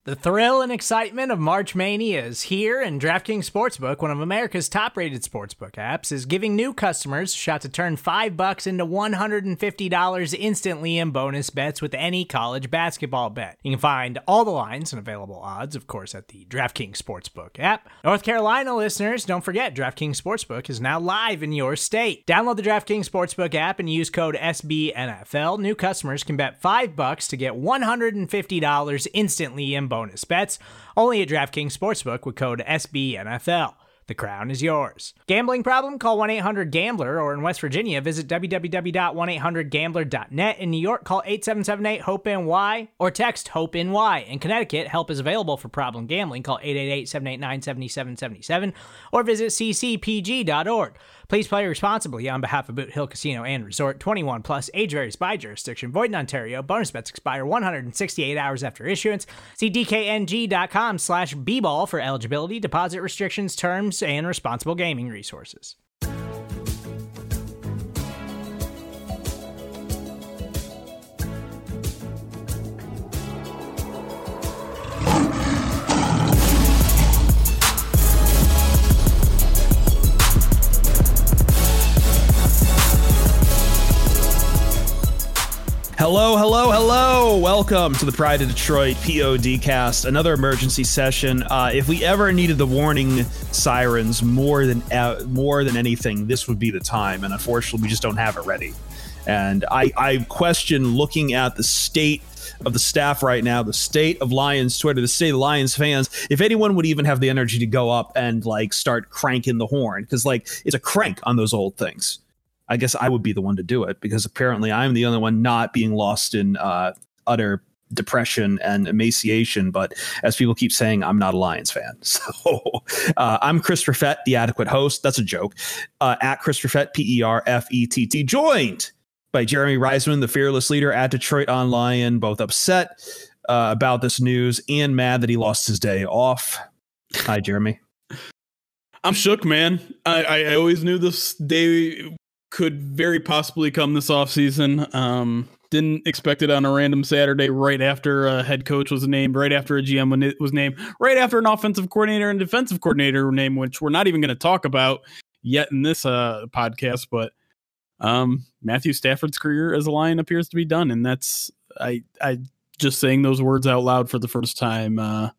The thrill and excitement of March Mania is here, and DraftKings Sportsbook, one of America's top-rated sportsbook apps, is giving new customers a shot to turn $5 into $150 instantly in bonus bets with any college basketball bet. You can find all the lines and available odds, of course, at the DraftKings Sportsbook app. North Carolina listeners, don't forget, DraftKings Sportsbook is now live in your state. Download the DraftKings Sportsbook app and use code SBNFL. New customers can bet $5 to get $150 instantly in bonus bets, only at DraftKings Sportsbook with code SBNFL. The crown is yours. Gambling problem? Call 1-800-GAMBLER, or in West Virginia, visit www.1800gambler.net. In New York, call 877-8-HOPE-NY or text HOPE-NY. In Connecticut, help is available for problem gambling. Call 888-789-7777 or visit ccpg.org. Please play responsibly on behalf of Boot Hill Casino and Resort. 21 plus, age varies by jurisdiction. Void in Ontario. Bonus bets expire 168 hours after issuance. See dkng.com/bball for eligibility, deposit restrictions, terms, and responsible gaming resources. Hello, hello, hello. Welcome to the Pride of Detroit PODcast, another emergency session. If we ever needed the warning sirens more than anything, this would be the time. And unfortunately, we just don't have it ready. And I question, looking at the state of the staff right now, the state of Lions Twitter, the state of Lions fans, if anyone would even have the energy to go up and start cranking the horn, because it's a crank on those old things. I guess I would be the one to do it, because apparently I'm the only one not being lost in utter depression and emaciation. But as people keep saying, I'm not a Lions fan. So I'm Chris Perfett, the adequate host. That's a joke. At Chris Perfett, PERFETT, joined by Jeremy Reisman, the fearless leader at Detroit On Lion, both upset about this news and mad that he lost his day off. Hi, Jeremy. I'm shook, man. I always knew this day could very possibly come this offseason. Didn't expect it on a random Saturday right after a head coach was named, right after a GM was named, right after an offensive coordinator and defensive coordinator were named, which we're not even going to talk about yet in this podcast. But Matthew Stafford's career as a Lion appears to be done. And that's I just saying those words out loud for the first time.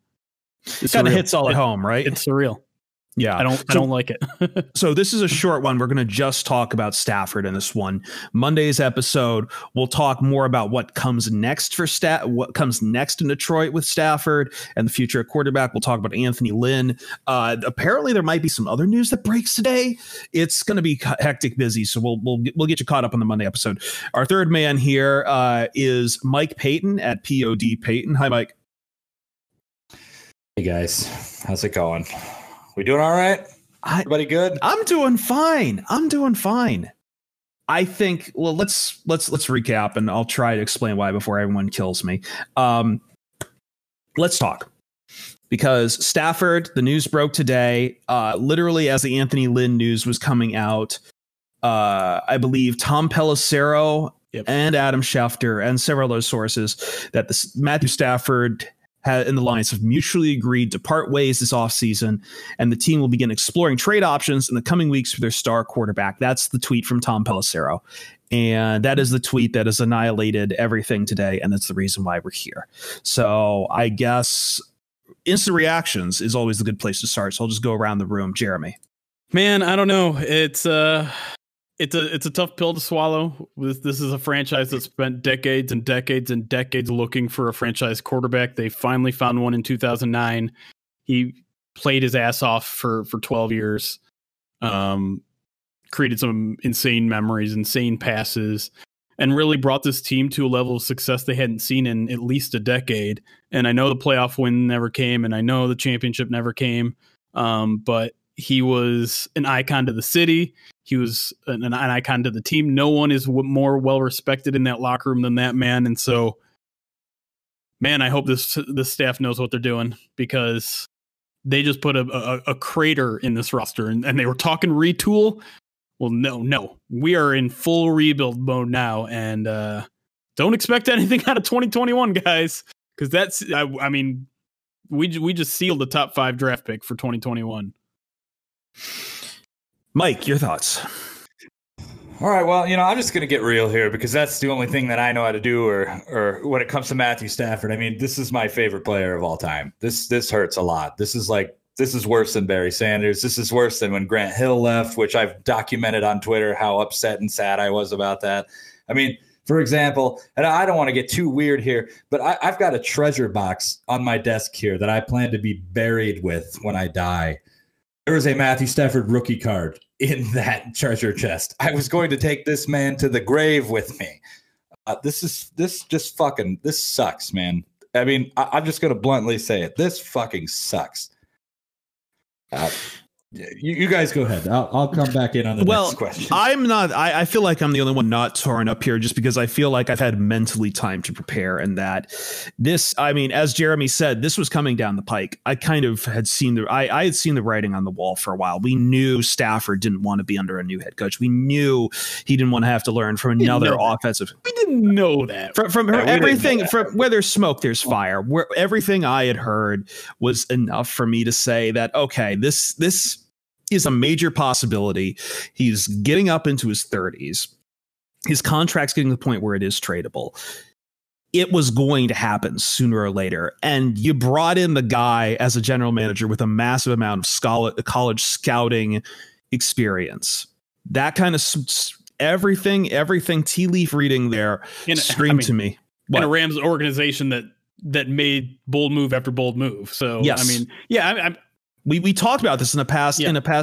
It kind of hits all at home, right? It's surreal. Yeah, I don't like it. So this is a short one. We're going to just talk about Stafford in this one. Monday's episode, we'll talk more about what comes next what comes next in Detroit with Stafford and the future at quarterback. We'll talk about Anthony Lynn. Apparently, there might be some other news that breaks today. It's going to be hectic busy, so we'll get you caught up on the Monday episode. Our third man here is Mike Payton at POD Payton. Hi, Mike. Hey guys, how's it going? We doing all right? Everybody good? I'm doing fine. I think, well, let's recap, and I'll try to explain why before everyone kills me. Let's talk. Because Stafford, the news broke today, literally as the Anthony Lynn news was coming out. I believe Tom Pelissero and Adam Schefter and several other sources that Matthew Stafford and the Lions have mutually agreed to part ways this offseason, and the team will begin exploring trade options in the coming weeks for their star quarterback. That's the tweet from Tom Pelissero. And that is the tweet that has annihilated everything today, and that's the reason why we're here. So I guess instant reactions is always a good place to start. So I'll just go around the room. Jeremy. Man, I don't know. It's a tough pill to swallow. This is a franchise that spent decades and decades and decades looking for a franchise quarterback. They finally found one in 2009. He played his ass off for 12 years, created some insane memories, insane passes, and really brought this team to a level of success they hadn't seen in at least a decade. And I know the playoff win never came, and I know the championship never came, but he was an icon to the city. He was an icon to the team. No one is more well respected in that locker room than that man. And so, man, I hope this staff knows what they're doing, because they just put a crater in this roster, and they were talking retool. Well, no, we are in full rebuild mode now, and don't expect anything out of 2021, guys, because that's, I mean, we just sealed the top 5 draft pick for 2021. Mike, your thoughts? All right, well, I'm just going to get real here because that's the only thing that I know how to do or when it comes to Matthew Stafford. I mean, this is my favorite player of all time. This hurts a lot. This is worse than Barry Sanders. This is worse than when Grant Hill left, which I've documented on Twitter how upset and sad I was about that. I mean, for example, and I don't want to get too weird here, but I've got a treasure box on my desk here that I plan to be buried with when I die. There was a Matthew Stafford rookie card in that treasure chest. I was going to take this man to the grave with me. This sucks, man. I mean, I'm just going to bluntly say it. This fucking sucks. You guys go ahead. I'll come back in on the next question. I'm not. I feel like I'm the only one not torn up here, just because I feel like I've had mentally time to prepare, and that this. I mean, as Jeremy said, this was coming down the pike. I kind of had seen I had seen the writing on the wall for a while. We knew Stafford didn't want to be under a new head coach. We knew he didn't want to have to learn from another offensive. We didn't know that from everything. From where there's smoke, there's fire. Where everything I had heard was enough for me to say that okay, this is a major possibility. He's getting up into his 30s. His contract's getting to the point where it is tradable. It was going to happen sooner or later. And you brought in the guy as a general manager with a massive amount of college scouting experience. That kind of everything tea leaf reading there screamed to me. In a Rams organization that made bold move after bold move. So, yes. I mean, yeah, We talked about this in a past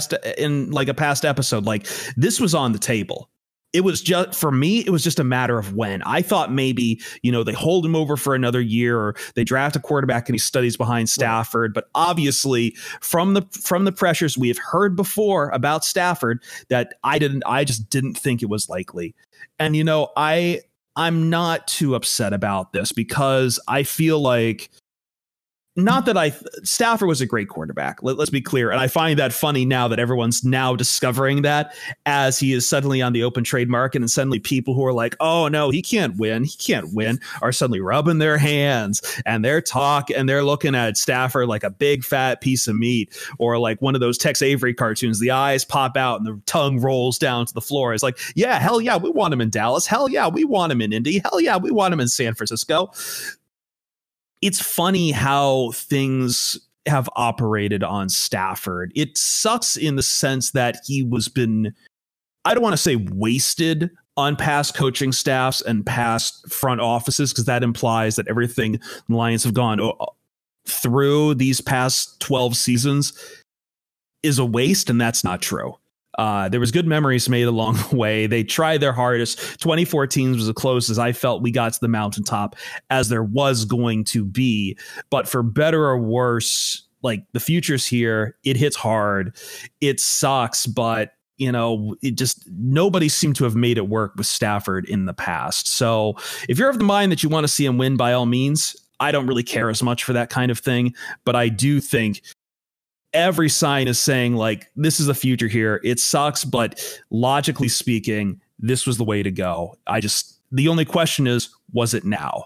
episode. Like, this was on the table. It was just, for me, it was just a matter of when. I thought maybe, they hold him over for another year, or they draft a quarterback and he studies behind Stafford. But obviously, from the pressures we have heard before about Stafford, that I just didn't think it was likely. And I'm not too upset about this, because I feel like, not that Stafford was a great quarterback. Let's be clear. And I find that funny now that everyone's now discovering that, as he is suddenly on the open trade market, and suddenly people who are like, oh no, he can't win, are suddenly rubbing their hands, and they're looking at Stafford like a big fat piece of meat, or like one of those Tex Avery cartoons. The eyes pop out and the tongue rolls down to the floor. It's like, yeah, hell yeah, we want him in Dallas. Hell yeah, we want him in Indy. Hell yeah, we want him in San Francisco. It's funny how things have operated on Stafford. It sucks in the sense that he I don't want to say wasted on past coaching staffs and past front offices, because that implies that everything the Lions have gone through these past 12 seasons is a waste, and that's not true. There was good memories made along the way. They tried their hardest. 2014 was as close as I felt we got to the mountaintop as there was going to be. But for better or worse, like, the future's here. It hits hard. It sucks, but it just, nobody seemed to have made it work with Stafford in the past. So if you're of the mind that you want to see him win, by all means, I don't really care as much for that kind of thing. But I do think every sign is saying, like, this is the future here. It sucks, but logically speaking, this was the way to go. The only question is, was it now?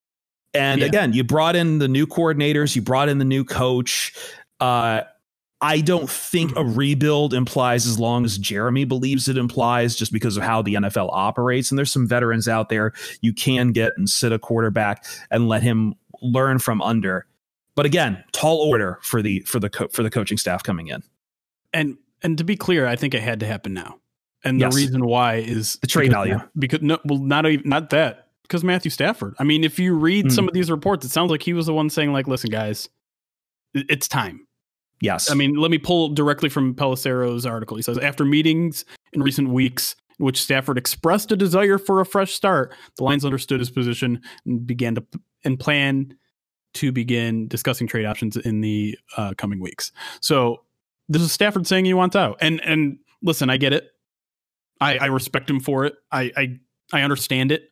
And again, you brought in the new coordinators, you brought in the new coach. I don't think a rebuild implies as long as Jeremy believes it implies, just because of how the NFL operates. And there's some veterans out there you can get and sit a quarterback and let him learn from under. But again, tall order for the coaching staff coming in. And to be clear, I think it had to happen now. And the reason why is the trade value. Because not that. Because Matthew Stafford. I mean, if you read some of these reports, it sounds like he was the one saying, like, listen, guys, it's time. Yes. I mean, let me pull directly from Pelissero's article. He says, after meetings in recent weeks in which Stafford expressed a desire for a fresh start, the Lions understood his position and plan to begin discussing trade options in the coming weeks. So this is Stafford saying he wants out. And listen, I get it. I respect him for it. I understand it.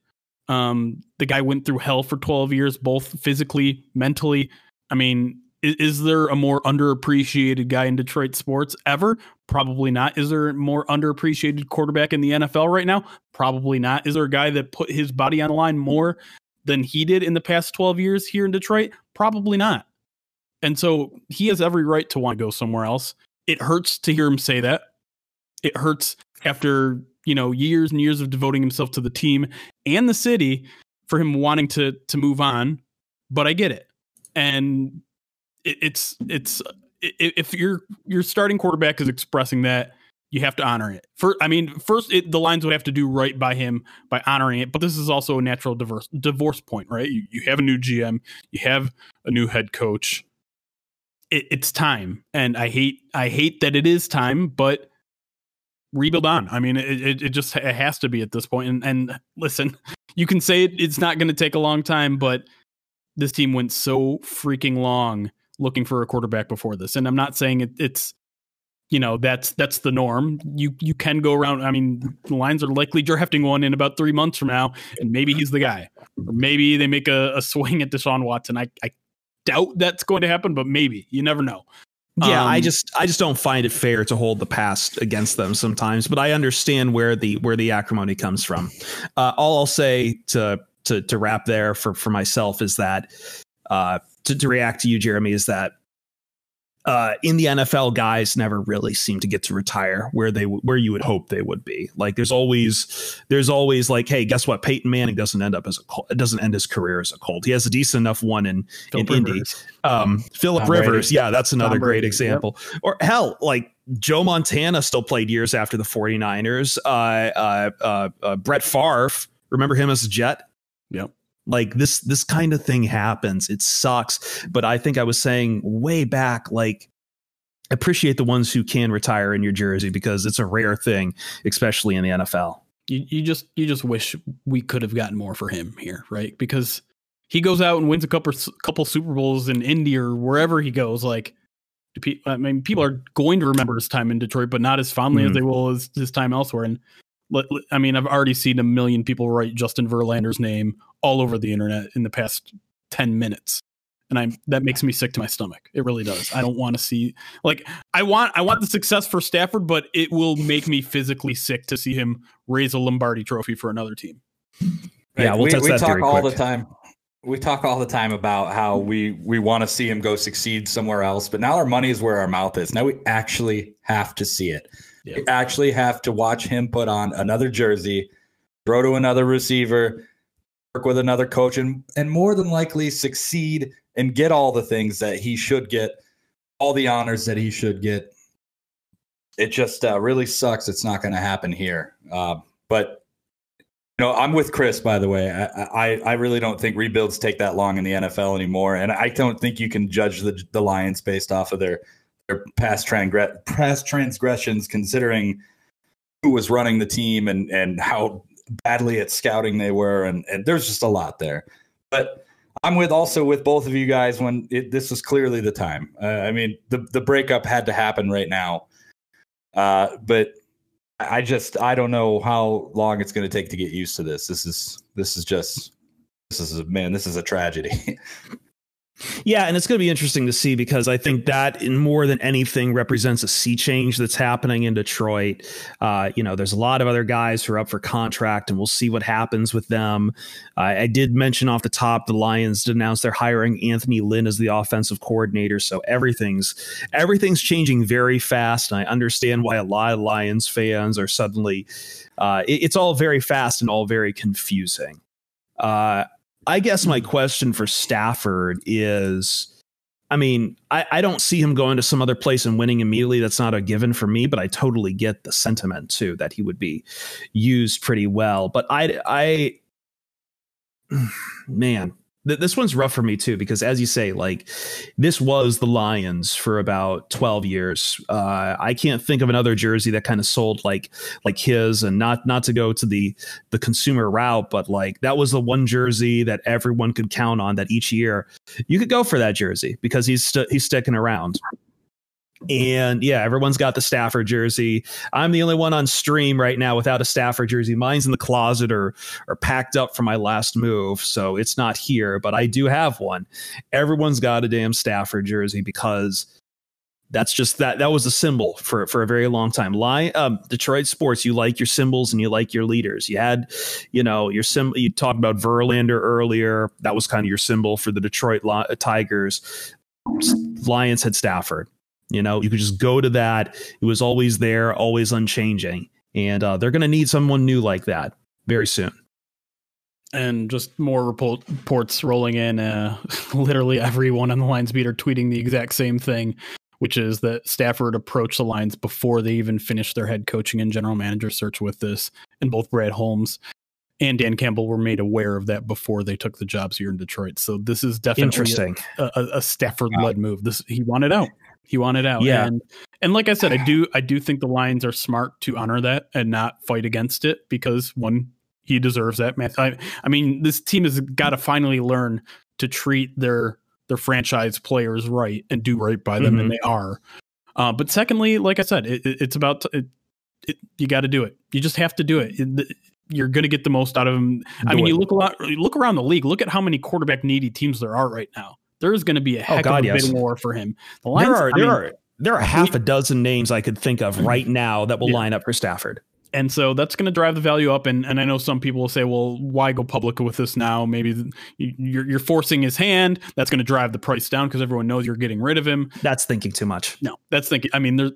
The guy went through hell for 12 years, both physically, mentally. I mean, is there a more underappreciated guy in Detroit sports ever? Probably not. Is there a more underappreciated quarterback in the NFL right now? Probably not. Is there a guy that put his body on the line more than he did in the past 12 years here in Detroit? Probably not. And so he has every right to want to go somewhere else. It hurts to hear him say that. It hurts after, years and years of devoting himself to the team and the city for him wanting to move on. But I get it. And it's if your starting quarterback is expressing that, you have to honor it. First, the Lions would have to do right by him by honoring it. But this is also a natural divorce point, right? You have a new GM, you have a new head coach. It's time, and I hate that it is time, but rebuild on. I mean, it has to be at this point. And listen, you can say it's not going to take a long time, but this team went so freaking long looking for a quarterback before this. And I'm not saying it's that's the norm. You can go around. I mean, the Lions are likely drafting one in about 3 months from now, and maybe he's the guy. Or maybe they make a swing at Deshaun Watson. I doubt that's going to happen, but maybe. You never know. Yeah, I just don't find it fair to hold the past against them sometimes, but I understand where the acrimony comes from. All I'll say to wrap there for myself is that to react to you, Jeremy, is that in the NFL, guys never really seem to get to retire where you would hope they would be. Like there's always like, hey, guess what? Peyton Manning doesn't end his career as a Colt. He has a decent enough one in Indy. Phillip Rivers, yeah, that's another great example. Yep. Or hell, like Joe Montana still played years after the 49ers. Brett Favre, remember him as a Jet? Yep. Like this kind of thing happens. It sucks. But I think I was saying way back, like, appreciate the ones who can retire in your jersey because it's a rare thing, especially in the NFL. You just wish we could have gotten more for him here, right? Because he goes out and wins a couple Super Bowls in Indy or wherever he goes. Like, people are going to remember his time in Detroit, but not as fondly as they will as his time elsewhere. And I mean, I've already seen a million people write Justin Verlander's name all over the internet in the past 10 minutes. And that makes me sick to my stomach. It really does. I don't want to see, like, I want the success for Stafford, but it will make me physically sick to see him raise a Lombardi trophy for another team. Yeah, we talk all the time. We talk all the time about how we want to see him go succeed somewhere else, but now our money is where our mouth is. Now we actually have to see it. Yep. We actually have to watch him put on another jersey, throw to another receiver, work with another coach, and more than likely succeed and get all the things that he should get, all the honors that he should get. It just really sucks. It's not going to happen here. But I'm with Chris, by the way. I really don't think rebuilds take that long in the NFL anymore. And I don't think you can judge the Lions based off of their past transgressions, considering who was running the team and how badly at scouting they were. And there's just a lot there. But I'm also with both of you guys when this was clearly the time. I mean, the breakup had to happen right now. But I don't know how long it's going to take to get used to this. This is a tragedy. Yeah, and it's going to be interesting to see because I think that in more than anything represents a sea change that's happening in Detroit. There's a lot of other guys who are up for contract, and we'll see what happens with them. I did mention off the top the Lions announced they're hiring Anthony Lynn as the offensive coordinator, so everything's changing very fast. And I understand why a lot of Lions fans are suddenly. It's all very fast and all very confusing. I guess my question for Stafford is, I mean, I don't see him going to some other place and winning immediately. That's not a given for me, but I totally get the sentiment too, that he would be used pretty well. But man, this one's rough for me too, because as you say, like, this was the Lions for about 12 years. I can't think of another jersey that kind of sold like his, and not to go to the consumer route, but like that was the one jersey that everyone could count on, that each year you could go for that jersey because he's sticking around. And yeah, everyone's got the Stafford jersey. I'm the only one on stream right now without a Stafford jersey. Mine's in the closet or packed up for my last move, so it's not here, but I do have one. Everyone's got a damn Stafford jersey because that's just that was a symbol for a very long time. Detroit sports, you like your symbols and you like your leaders. You had, your symbol. You talked about Verlander earlier. That was kind of your symbol for the Detroit Tigers. Lions had Stafford. You know, you could just go to that. It was always there, always unchanging. And they're going to need someone new like that very soon. And just more reports rolling in. Literally everyone on the Lions beat are tweeting the exact same thing, which is that Stafford approached the Lions before they even finished their head coaching and general manager search with this. And both Brad Holmes and Dan Campbell were made aware of that before they took the jobs here in Detroit. So this is definitely interesting. A Stafford-led move. He wanted out. He wanted out. Yeah. And like I said, I do think the Lions are smart to honor that and not fight against it because, one, he deserves that. I mean, this team has got to finally learn to treat their franchise players right and do right by them, and they are. But secondly, like I said, it's about you got to do it. You just have to do it. You're going to get the most out of him. You look around the league. Look at how many quarterback needy teams there are right now. There is going to be a heck of a bidding war for him. The Lions, there are half a dozen names I could think of right now that will line up for Stafford. And so that's going to drive the value up. And I know some people will say, well, why go public with this now? Maybe you're forcing his hand. That's going to drive the price down because everyone knows you're getting rid of him. That's thinking too much. No, that's thinking. I mean,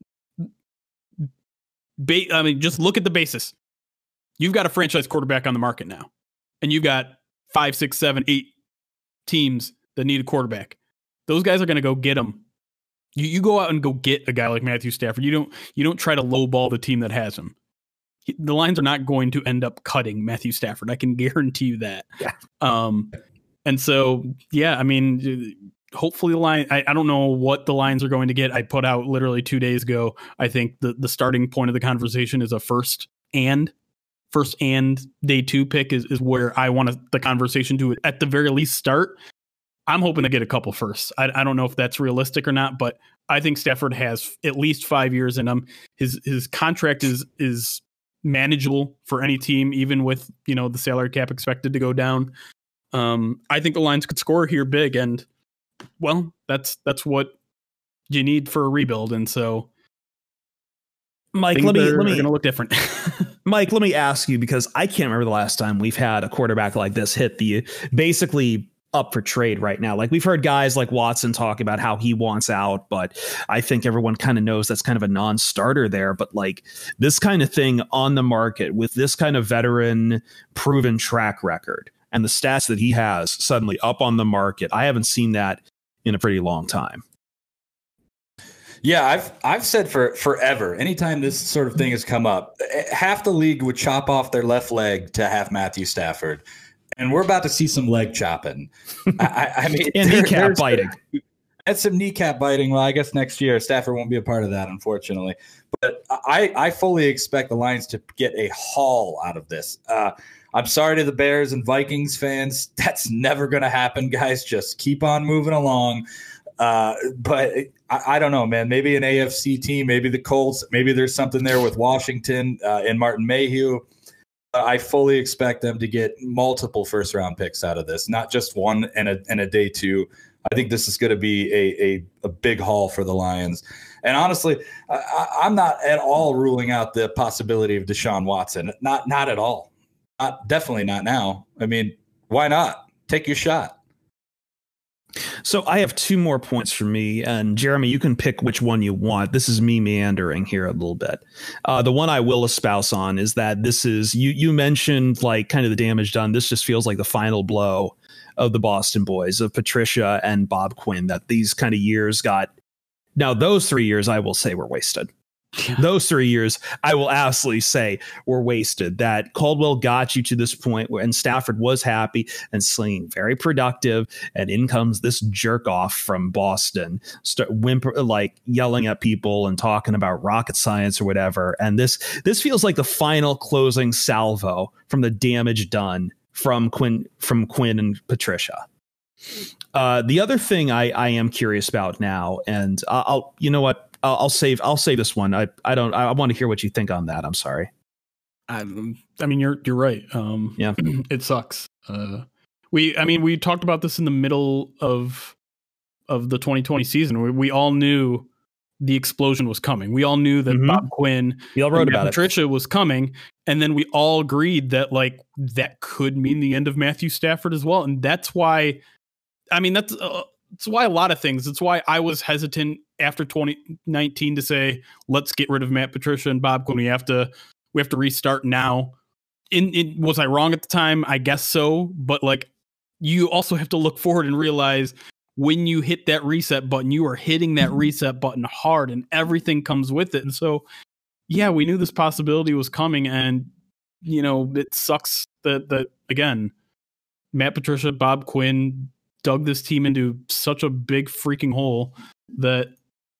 just look at the basis. You've got a franchise quarterback on the market now, and you've got 5, 6, 7, 8 teams that need a quarterback. Those guys are going to go get him. You go out and go get a guy like Matthew Stafford. You don't try to lowball the team that has him. The Lions are not going to end up cutting Matthew Stafford. I can guarantee you that. Yeah. And so, yeah, I mean, hopefully the Lions, I don't know what the Lions are going to get. I put out literally 2 days ago. I think the starting point of the conversation is a first and day 2 pick is where I want the conversation to at the very least start. I'm hoping to get a couple firsts. I don't know if that's realistic or not, but I think Stafford has at least 5 years in him. His contract is manageable for any team, even with the salary cap expected to go down. I think the Lions could score here big, and well, that's what you need for a rebuild. And so, Mike, let me going to look different. Mike, let me ask you, because I can't remember the last time we've had a quarterback like this hit the basically up for trade right now. Like, we've heard guys like Watson talk about how he wants out, but I think everyone kind of knows that's kind of a non-starter there. But like this kind of thing on the market with this kind of veteran proven track record and the stats that he has suddenly up on the market, I haven't seen that in a pretty long time. Yeah, I've said for forever, anytime this sort of thing has come up, half the league would chop off their left leg to have Matthew Stafford. And we're about to see some leg chopping. I mean, and kneecap biting. That's some kneecap biting. Well, I guess next year Stafford won't be a part of that, unfortunately. But I fully expect the Lions to get a haul out of this. I'm sorry to the Bears and Vikings fans. That's never going to happen, guys. Just keep on moving along. But I don't know, man. Maybe an AFC team, maybe the Colts, maybe there's something there with Washington and Martin Mayhew. I fully expect them to get multiple first-round picks out of this, not just one and a day 2. I think this is going to be a big haul for the Lions. And honestly, I'm not at all ruling out the possibility of Deshaun Watson. Not at all. Definitely not now. I mean, why not? Take your shot. So I have 2 more points for me, and Jeremy, you can pick which one you want. This is me meandering here a little bit. The one I will espouse on is that this is, you mentioned like kind of the damage done. This just feels like the final blow of the Boston boys, of Patricia and Bob Quinn, that these kind of years got. Now, those 3 years, I will say, were wasted. Yeah. Those 3 years, I will absolutely say, were wasted. That Caldwell got you to this point where, and Stafford was happy and slinging, very productive, and in comes this jerk off from Boston, like yelling at people and talking about rocket science or whatever. And this feels like the final closing salvo from the damage done from Quinn and Patricia. The other thing I am curious about now, and I'll you know what. I'll save this one. I want to hear what you think on that. I'm sorry. I mean, you're right. Yeah, it sucks. We talked about this in the middle of the 2020 season. We all knew the explosion was coming. We all knew that Bob Quinn, we all wrote about Patricia was coming, and then we all agreed that like that could mean the end of Matthew Stafford as well. And that's why, I mean, that's it's why a lot of things. It's why I was hesitant after 2019 to say let's get rid of Matt Patricia and Bob Quinn. We have to restart now. Was I wrong at the time? I guess so. But like, you also have to look forward and realize when you hit that reset button, you are hitting that reset button hard, and everything comes with it. And so, yeah, we knew this possibility was coming, and it sucks that again, Matt Patricia, Bob Quinn dug this team into such a big freaking hole that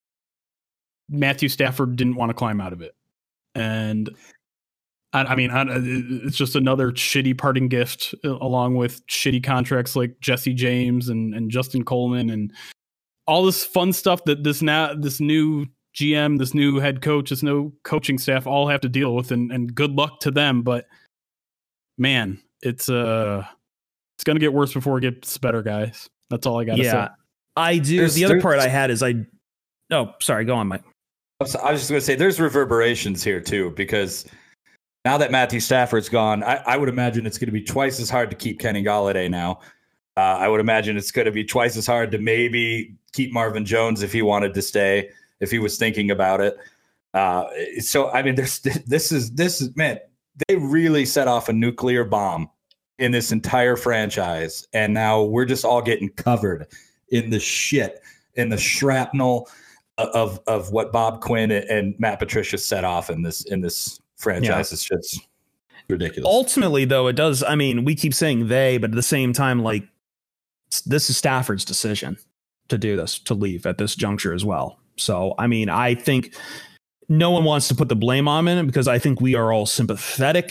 Matthew Stafford didn't want to climb out of it. And I mean, it's just another shitty parting gift, along with shitty contracts like Jesse James and Justin Coleman and all this fun stuff that this new GM, this new head coach, this new coaching staff all have to deal with. And good luck to them. But man, it's going to get worse before it gets better, guys. That's all I got to say. I do. The other part I had is sorry, go on, Mike. I was just going to say there's reverberations here too, because now that Matthew Stafford's gone, I would imagine it's going to be twice as hard to keep Kenny Golladay now. I would imagine it's going to be twice as hard to maybe keep Marvin Jones if he wanted to stay, if he was thinking about it. So, I mean, this is, man, they really set off a nuclear bomb in this entire franchise. And now we're just all getting covered in the shit, in the shrapnel of what Bob Quinn and Matt Patricia set off in this franchise. It's just ridiculous. Ultimately, though, it does. I mean, we keep saying they, but at the same time, like, this is Stafford's decision to do this, to leave at this juncture as well. So, I mean, I think no one wants to put the blame on him, because I think we are all sympathetic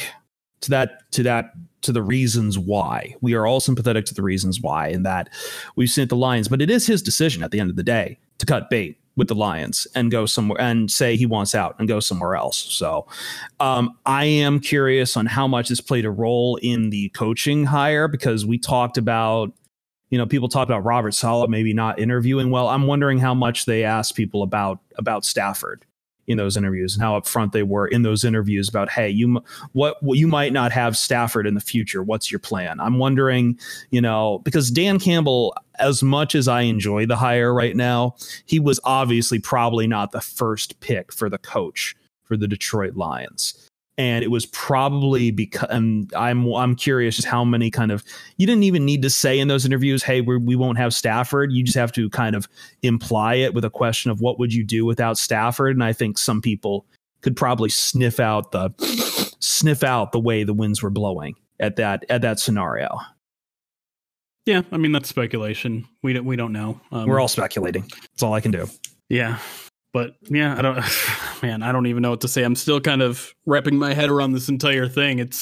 to the reasons why. We are all sympathetic to the reasons why, and that we've seen at the Lions. But it is his decision at the end of the day to cut bait with the Lions and go somewhere and say he wants out and go somewhere else. So I am curious on how much this played a role in the coaching hire, because we talked about, people talked about Robert Saleh maybe not interviewing well. I'm wondering how much they asked people about Stafford in those interviews, and how upfront they were in those interviews about, hey, you might not have Stafford in the future. What's your plan? I'm wondering, because Dan Campbell, as much as I enjoy the hire right now, he was obviously probably not the first pick for the coach for the Detroit Lions. And it was probably because I'm curious just how many you didn't even need to say in those interviews, hey, we won't have Stafford. You just have to kind of imply it with a question of what would you do without Stafford. And I think some people could probably sniff out the way the winds were blowing at that scenario. Yeah, I mean, that's speculation. We don't know. We're all speculating. That's all I can do. Yeah. But yeah, I don't even know what to say. I'm still kind of wrapping my head around this entire thing. It's,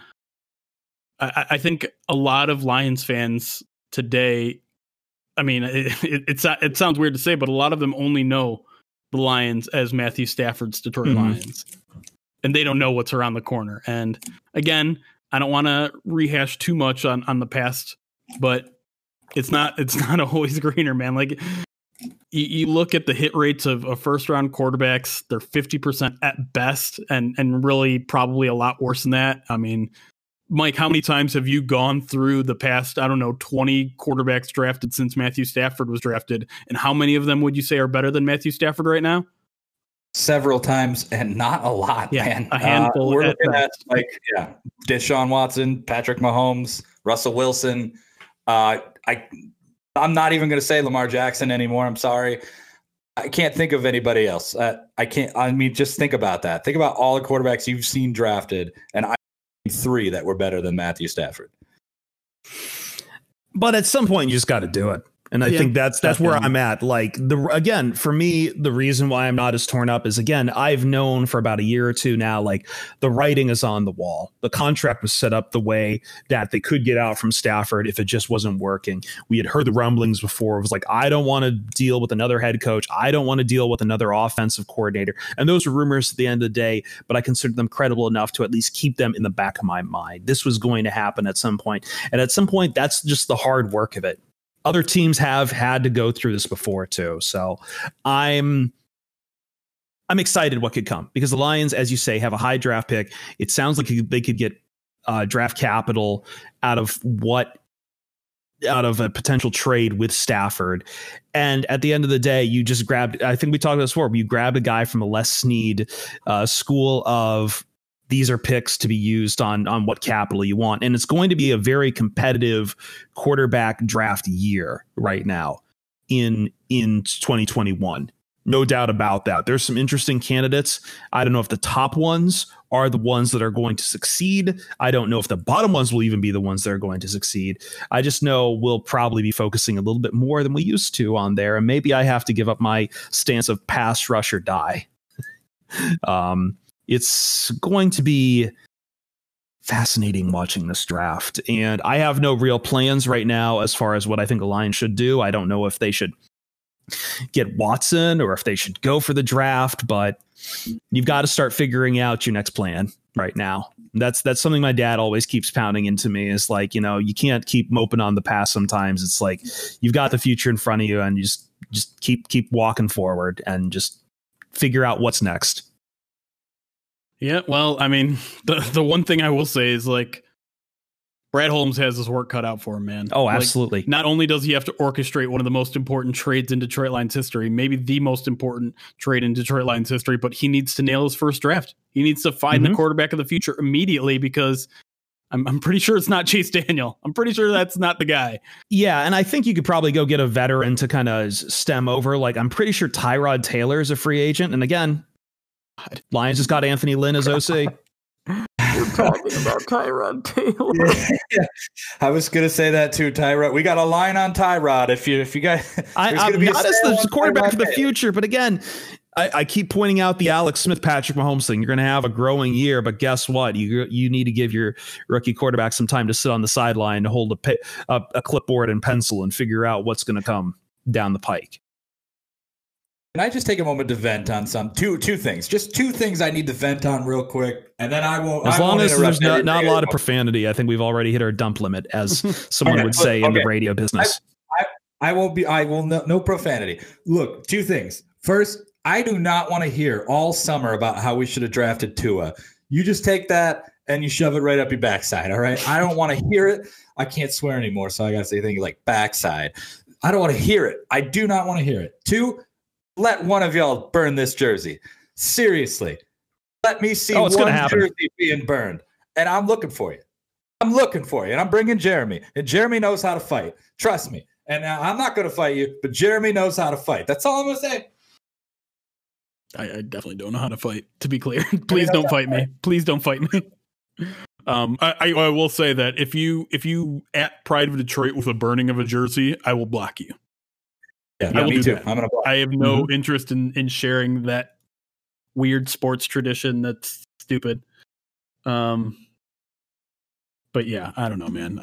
I think a lot of Lions fans today, I mean, it sounds weird to say, but a lot of them only know the Lions as Matthew Stafford's Detroit Lions, and they don't know what's around the corner. And again, I don't want to rehash too much on the past, but it's not always greener, man. Like, you look at the hit rates of first round quarterbacks, they're 50% at best, and really probably a lot worse than that. I mean, Mike, how many times have you gone through the past, 20 quarterbacks drafted since Matthew Stafford was drafted? And how many of them would you say are better than Matthew Stafford right now? Several times, and not a lot, man. A handful. We're looking at Deshaun Watson, Patrick Mahomes, Russell Wilson. I'm not even going to say Lamar Jackson anymore. I'm sorry. I can't think of anybody else. Just think about that. Think about all the quarterbacks you've seen drafted, and I see 3 that were better than Matthew Stafford. But at some point, you just got to do it. And I think that's where I'm at. Like, again, for me, the reason why I'm not as torn up is, again, I've known for about a year or two now, like, the writing is on the wall. The contract was set up the way that they could get out from Stafford if it just wasn't working. We had heard the rumblings before. It was like, I don't want to deal with another head coach. I don't want to deal with another offensive coordinator. And those were rumors at the end of the day, but I considered them credible enough to at least keep them in the back of my mind. This was going to happen at some point. And at some point, that's just the hard work of it. Other teams have had to go through this before too. So I'm excited what could come, because the Lions, as you say, have a high draft pick. It sounds like they could get draft capital out of what out of a potential trade with Stafford. And at the end of the day, you just grabbed, I think we talked about this before, but you grabbed a guy from the Les Snead school of these are picks to be used on what capital you want. And it's going to be a very competitive quarterback draft year right now in 2021. No doubt about that. There's some interesting candidates. I don't know if the top ones are the ones that are going to succeed. I don't know if the bottom ones will even be the ones that are going to succeed. I just know we'll probably be focusing a little bit more than we used to on there. And maybe I have to give up my stance of pass, rush, or die. It's going to be fascinating watching this draft. And I have no real plans right now as far as what I think the Lions should do. I don't know if they should get Watson or if they should go for the draft, but you've got to start figuring out your next plan right now. That's something my dad always keeps pounding into me, is like, you can't keep moping on the past. Sometimes it's like you've got the future in front of you and you just keep walking forward and just figure out what's next. Yeah, well, I mean, the one thing I will say is, like, Brad Holmes has his work cut out for him, man. Oh, absolutely. Like, not only does he have to orchestrate one of the most important trades in Detroit Lions history, maybe the most important trade in Detroit Lions history, but he needs to nail his first draft. He needs to find the quarterback of the future immediately, because I'm pretty sure it's not Chase Daniel. I'm pretty sure that's not the guy. Yeah, and I think you could probably go get a veteran to kind of stem over. Like, I'm pretty sure Tyrod Taylor is a free agent. And again, Lions just got Anthony Lynn as OC. You're talking about Tyrod Taylor. Yeah. I was going to say that too, Tyrod. We got a line on Tyrod. If you guys, I'm not as the quarterback of the future, but again, I keep pointing out the Alex Smith, Patrick Mahomes thing. You're going to have a growing year, but guess what? You need to give your rookie quarterback some time to sit on the sideline, to hold a clipboard and pencil and figure out what's going to come down the pike. Can I just take a moment to vent on two things? Just two things I need to vent on real quick, and then I won't. As long as there's not a lot of profanity, I think we've already hit our dump limit, as someone would say in the radio business. I will no profanity. Look, two things. First, I do not want to hear all summer about how we should have drafted Tua. You just take that and you shove it right up your backside. All right. I don't want to hear it. I can't swear anymore, so I got to say things like backside. I don't want to hear it. I do not want to hear it. Two, let one of y'all burn this jersey. Seriously. Let me see one jersey being burned. And I'm looking for you. And I'm bringing Jeremy. And Jeremy knows how to fight. Trust me. And I'm not going to fight you, but Jeremy knows how to fight. That's all I'm going to say. I definitely don't know how to fight, to be clear. Please don't fight me. Please don't fight me. I will say that if you at Pride of Detroit with a burning of a jersey, I will block you. Yeah, me too. I'm gonna block. I have no interest in sharing that weird sports tradition that's stupid. But yeah, I don't know, man.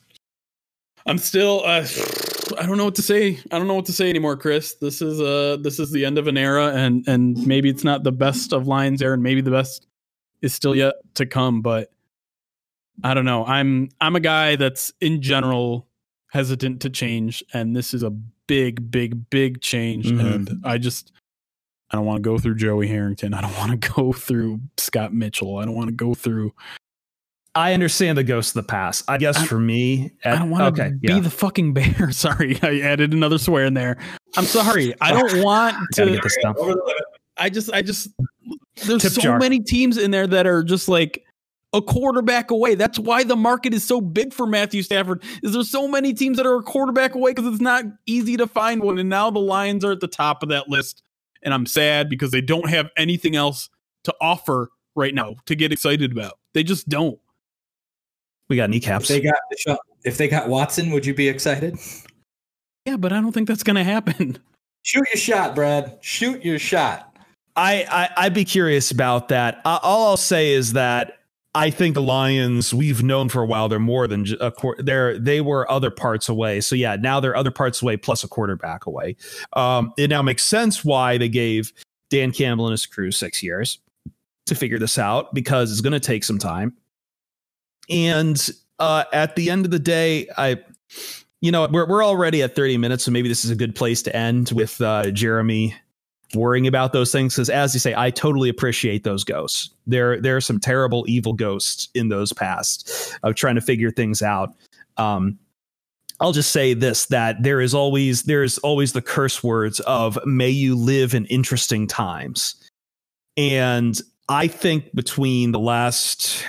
I'm still I don't know what to say. I don't know what to say anymore, Chris. This is the end of an era, and maybe it's not the best of Lions era, and maybe the best is still yet to come, but I don't know. I'm a guy that's in general hesitant to change, and this is a big change. And I don't want to go through Joey Harrington. I don't want to go through Scott Mitchell. I don't want to go through. I understand the ghost of the past. I guess for me, I don't want to be the fucking bear. Sorry, I added another swear in there. I'm sorry. I don't want to get this stuff. I just there's so many teams in there that are just like a quarterback away. That's why the market is so big for Matthew Stafford. Is there so many teams that are a quarterback away because it's not easy to find one, and now the Lions are at the top of that list, and I'm sad because they don't have anything else to offer right now to get excited about. They just don't. We got kneecaps. If they got Watson, would you be excited? Yeah, but I don't think that's going to happen. Shoot your shot, Brad. Shoot your shot. I'd be curious about that. All I'll say is that I think the Lions, we've known for a while, they're more than they were other parts away. So yeah, now they're other parts away plus a quarterback away. It now makes sense why they gave Dan Campbell and his crew 6 years to figure this out, because it's going to take some time. And at the end of the day, we're already at 30 minutes, so maybe this is a good place to end with Jeremy worrying about those things, because as you say, I totally appreciate those ghosts. There are some terrible, evil ghosts in those past of trying to figure things out. I'll just say this, that there's always the curse words of may you live in interesting times. And I think between the last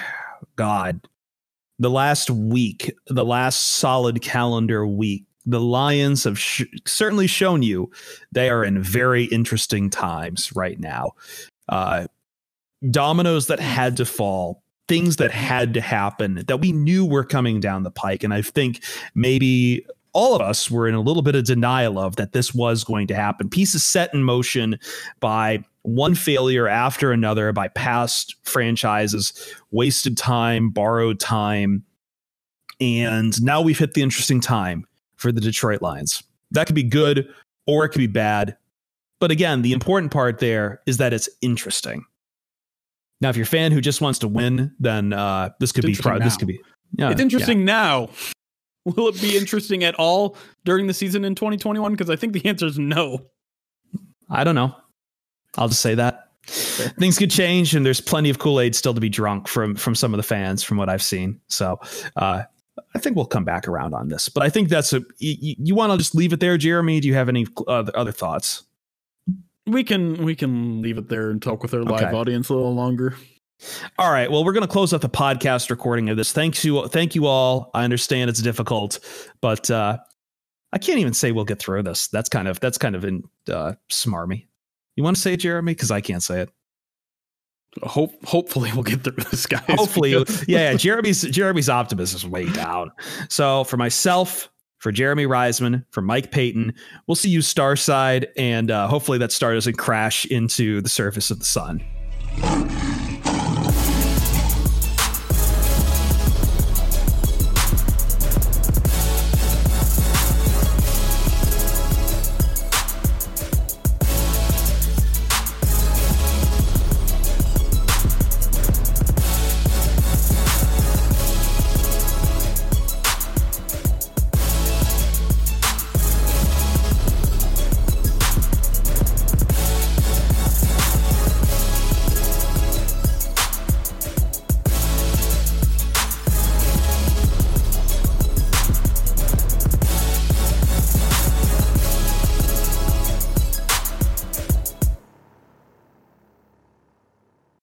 week, the last solid calendar week, the Lions have certainly shown you they are in very interesting times right now. Dominoes that had to fall, things that had to happen that we knew were coming down the pike. And I think maybe all of us were in a little bit of denial of that this was going to happen. Pieces set in motion by one failure after another, by past franchises, wasted time, borrowed time. And now we've hit the interesting time for the Detroit Lions. That could be good or it could be bad. But again, the important part there is that it's interesting. Now, if you're a fan who just wants to win, then this could be. Yeah, it's interesting now. Will it be interesting at all during the season in 2021? Because I think the answer is no. I don't know. I'll just say that. Things could change, and there's plenty of Kool-Aid still to be drunk from some of the fans, from what I've seen. So I think we'll come back around on this. But I think that's you want to just leave it there, Jeremy? Do you have any other thoughts? We can leave it there and talk with our live audience a little longer. All right. Well, we're going to close out the podcast recording of this. Thank you all. I understand it's difficult, but I can't even say we'll get through this. That's kind of smarmy. You want to say it, Jeremy? Because I can't say it. Hopefully we'll get through this, guys. Hopefully, yeah. Jeremy's optimism is way down. So for myself, for Jeremy Reisman, for Mike Payton, we'll see you Starside, and hopefully that star doesn't crash into the surface of the sun.